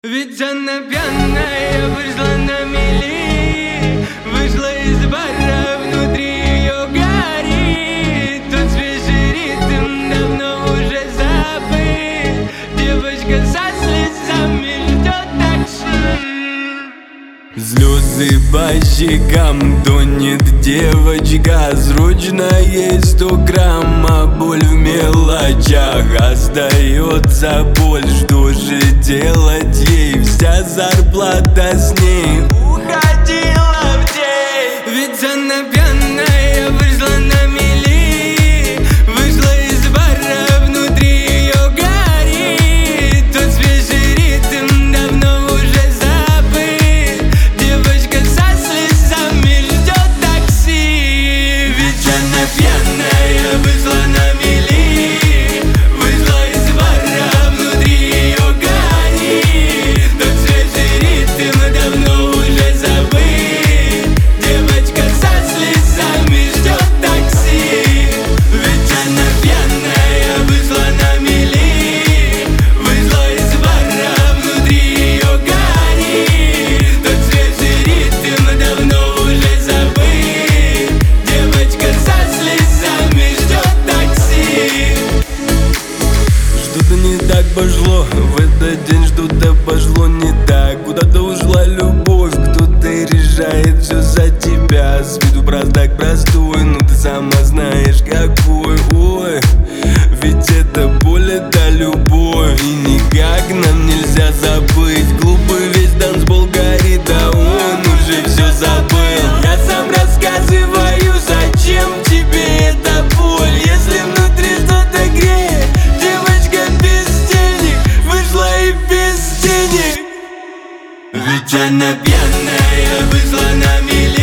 Ведь она пьяная вышла на мели, вышла из бара, внутри ее горит. Тот свежий ритм давно уже забыт. Девочка со слезами ждет такси. Слезы по щекам тонет девочка, срочно ей 100 грамм, а боль в мелочах. Остается боль, что же делать ей? Вся зарплата с ней уходила в день. Ведь она пьяная вышла на мели, вышла из бара, внутри ее горит. Тот свежий ритм давно уже забыт. Девочка со слезами ждет такси. Ведь она пьяная вышла на мели, вышла из бара, внутри ее горит. Тот свежий ритм давно уже забыт. Девочка со слезами ждет такси. Ведь она пьяная вышла на мели, вышла из бара, внутри ее горит. Тот свежий ритм давно уже забыт. Девочка со слезами ждет такси. Что-то не так пошло, в этот день что-то пошло не так. Куда-то ушла любовь, кто-то решает все за тебя. С виду простак простой, но ты сама знаешь какой. Ой, ведь это боль, это любовь, и никак нам нельзя забыть. Глупый весь танцпол горит, а он уже все забыл. Я сам рассказываю, зачем тебе эта боль, если внутри что-то греет. Девочка без денег вышла и без денег. Ведь она пьяная вышла на мели.